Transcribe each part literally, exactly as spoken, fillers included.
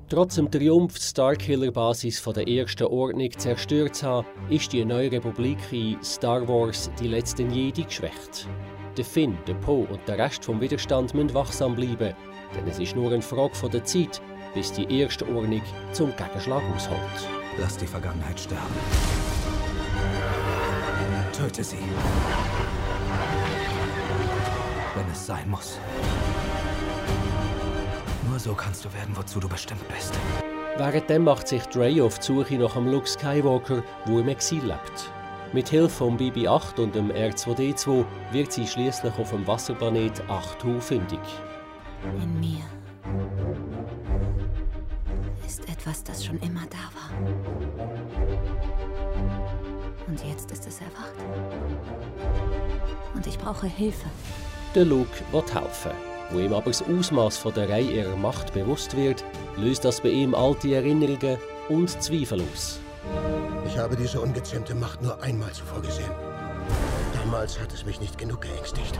Trotz dem Triumph, die Starkiller-Basis der Ersten Ordnung zerstört zu haben, ist die neue Republik in Star Wars die letzten Jedi geschwächt. Der Finn, der Poe und der Rest vom Widerstand müssen wachsam bleiben, denn es ist nur eine Frage der Zeit, bis die Erste Ordnung zum Gegenschlag ausholt. Lass die Vergangenheit sterben. Töte sie. Wenn es sein muss. Nur so kannst du werden, wozu du bestimmt bist. Währenddem macht sich Rey auf die Suche nach dem Luke Skywalker, wo im Exil lebt. Mit Hilfe von B B acht und dem R zwei D zwei wird sie schließlich auf dem Wasserplanet Ahch-To fündig. In mir ist etwas, das schon immer da war. Und jetzt ist es erwacht. Und ich brauche Hilfe. Der Luke will helfen. Wo ihm aber das Ausmaß von der Reihe ihrer Macht bewusst wird, löst das bei ihm alte Erinnerungen und Zweifel aus. Ich habe diese ungezähmte Macht nur einmal zuvor gesehen. Damals hat es mich nicht genug geängstigt.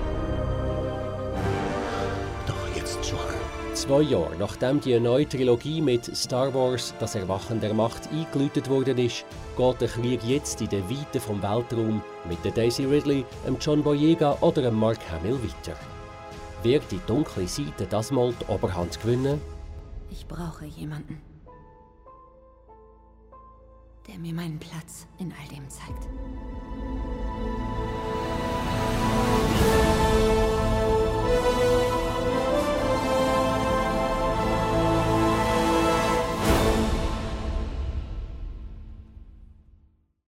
Doch jetzt schon. Zwei Jahre nachdem die neue Trilogie mit Star Wars, das Erwachen der Macht, eingeläutet worden ist, geht der Krieg jetzt in den Weiten vom Weltraum mit der Daisy Ridley, dem John Boyega oder dem Mark Hamill weiter. Wird die dunkle Seite das mal die Oberhand gewinnen? Ich brauche jemanden, der mir meinen Platz in all dem zeigt.